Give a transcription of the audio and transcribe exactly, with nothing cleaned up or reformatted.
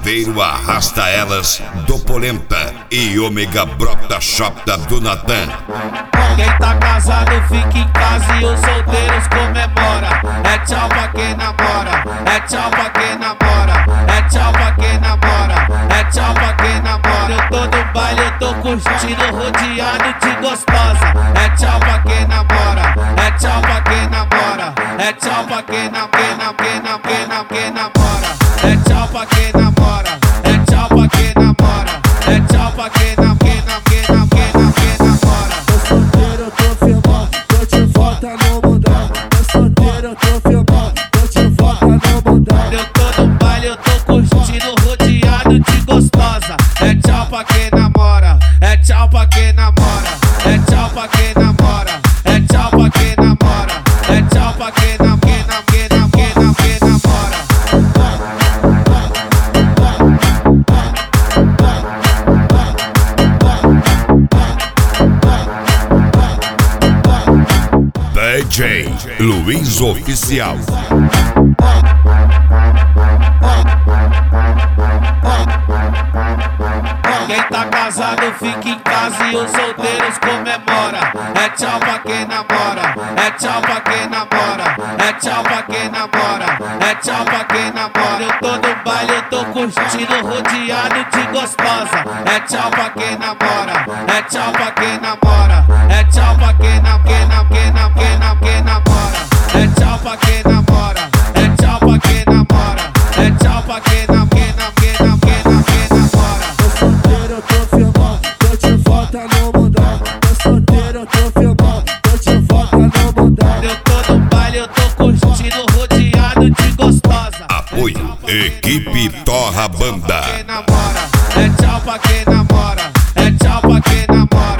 parceiro Arrasta Elas do Polenta e Ômega Brota Shopta do Natan. Quem tá casado fica em casa e os solteiros comemora. É tchau pra quem namora, é tchau pra quem namora, é tchau pra quem namora, é tchau pra quem namora. Eu tô no baile, eu tô curtindo, rodeado de gostosa. É tchau pra quem namora, é tchau pra quem namora, é tchau pra quem namora, quem namora, quem namora, quem namora. É tchau pra quem namora, é tchau pra quem namora, é tchau pra quem namora, quem namora, quem namora, quem namora. Tô solteiro, eu tô firmão, tô de volta no mundão. Tô solteiro, eu tô firmão, tô de volta no mundão. Eu tô no baile, eu tô curtindo, rodeado de gostosa. É tchau pra quem namora, é tchau pra quem namora, é tchau pra quem namora, é tchau pra quem namora, é tchau pra quem namora, quem namora, quem namora, quem namora. D J Luiz Oficial. Quem tá casado fica em casa e os solteiros comemora. É tchau pra quem namora, é tchau pra quem namora, é tchau pra quem namora, é tchau pra quem namora. Eu tô no baile, eu tô curtindo, rodeado de gostosa. É tchau pra quem namora, é tchau pra quem namora, é tchau pra quem namora, quem namora, quem namora, quem namora. É tchau pra quem namora, é tchau pra quem namora, é tchau pra quem namora, quem namora, quem namora, quem namora. Tô solteiro, eu tô firmão, tô de volta no mundão. Tô solteiro, eu tô firmão, tô de volta no mundão. Eu tô no baile, eu tô curtindo, rodeado de gostosa. Apoio Equipe Torra Banda. Quem namora, é tchau pra quem namora, é tchau pra quem namora.